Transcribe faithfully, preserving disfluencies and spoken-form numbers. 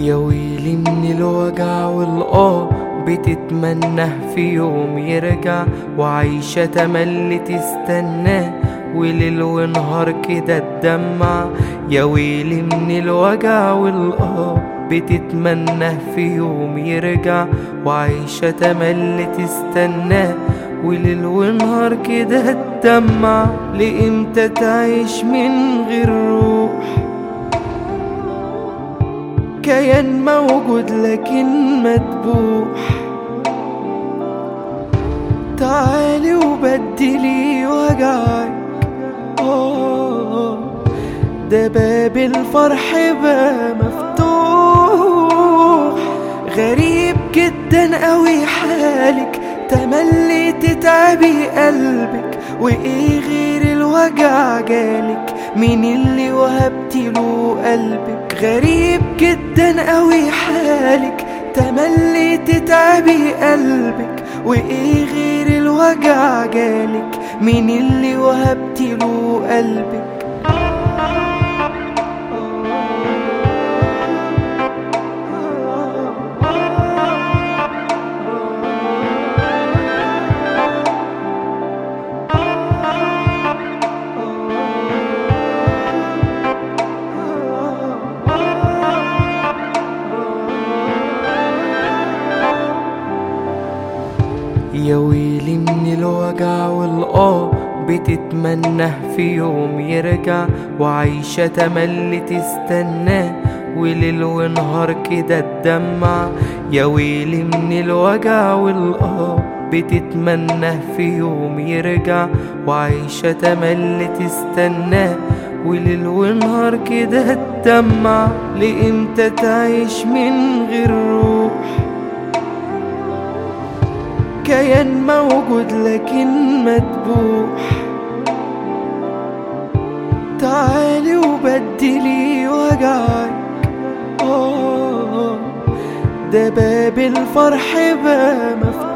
يا ويلي من الوجع والآه بتتمنى في يوم يرجع، وعايشة تملي تستناه وليل ونهار كده تدمع. يا ويلي من الوجع والآه بتتمنى في يوم يرجع، وعايشة تملي تستناه وليل ونهار كده تدمع. لإمتى تعيش من غير روح؟ كيان موجود لكن مدبوح. تعالي وبدلي وجعك، ده باب الفرح بقى مفتوح. غريب جدا قوي حالك، تملي تتعبي قلبك، وايه غير الوجع جالك؟ مين اللي وهبتي له قلبك؟ غريب جدا قوي حالك، تملي تتعبي قلبك، وايه غير الوجع جالك؟ مين اللي وهبتي له قلبك؟ يا ويلي من الوجع والآه بتتمنى في يوم يرجع، وعايشة تملي تستناه وليل ونهار كده تدمع. يا ويلي من الوجع والآه بتتمنى في يوم يرجع، وعايشة تملي تستناه وليل ونهار كده تدمع. لإمتى تعيش من غير روح؟ كيان موجود لكن مدبوح. تعالي وبدلي وجعك، ده باب الفرح بقى مفتوح.